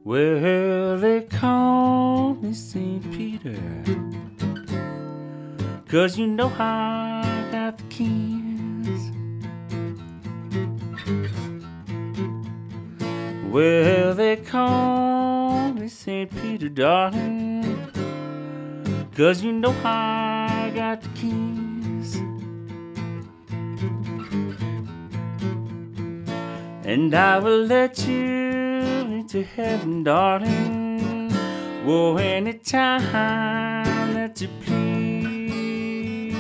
Well, they call me St. Peter, 'cause you know I got the keys. Well, they call me St. Peter, darling, 'cause you know I got the keys. And I will let you into heaven, darling, oh, anytime that you please.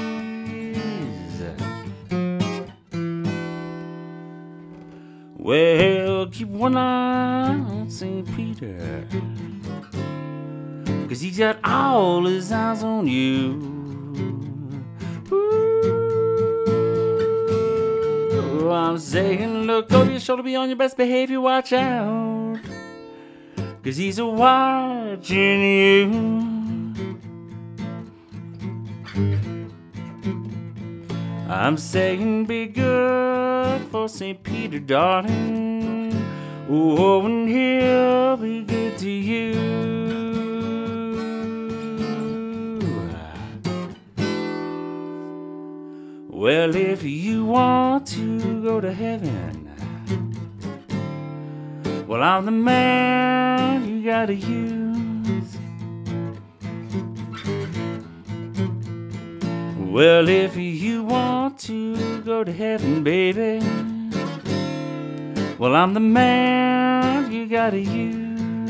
Well, keep one eye on St. Peter, 'cause he's got all his eyes on you. Ooh, I'm saying, look over your shoulder, be on your best behavior, watch out, 'cause he's watching you. I'm saying be good for St. Peter, darling, oh, and he'll be good to you. Well, if you want to go to heaven, well, I'm the man you gotta use. Well, if you want to go to heaven, baby, well, I'm the man you gotta use.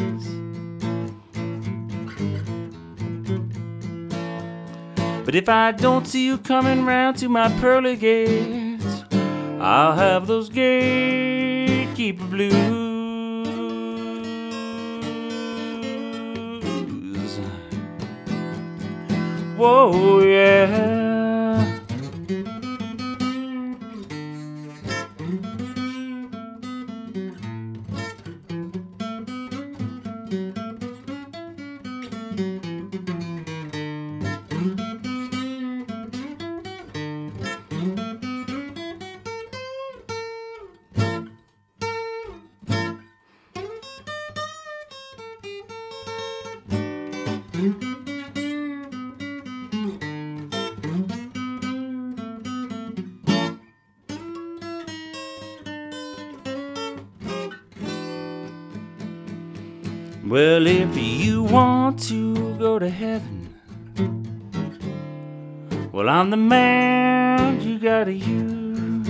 But if I don't see you coming round to my pearly gates, I'll have those gatekeeper blues. Whoa, yeah. Well, if you want to go to heaven, well, I'm the man you gotta use.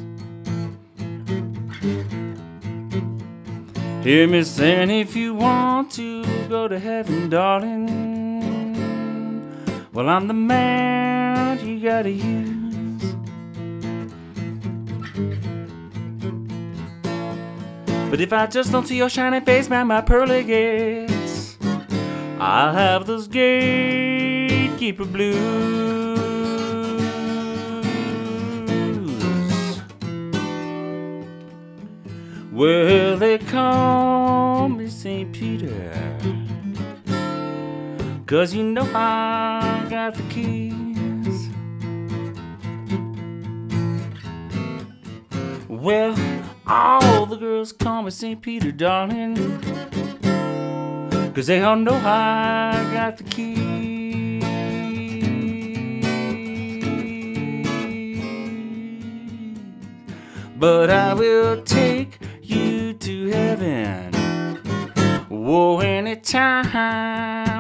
Hear me saying, if you want to go to heaven, darling, well, I'm the man you gotta use. But if I just don't see your shining face round my pearly gates, I'll have those gatekeeper blues. Well, they call me St. Peter, 'cause you know I got the keys. Well, all the girls call me St. Peter, darling, 'cause they all know I got the keys. But I will take you to heaven, whoa, anytime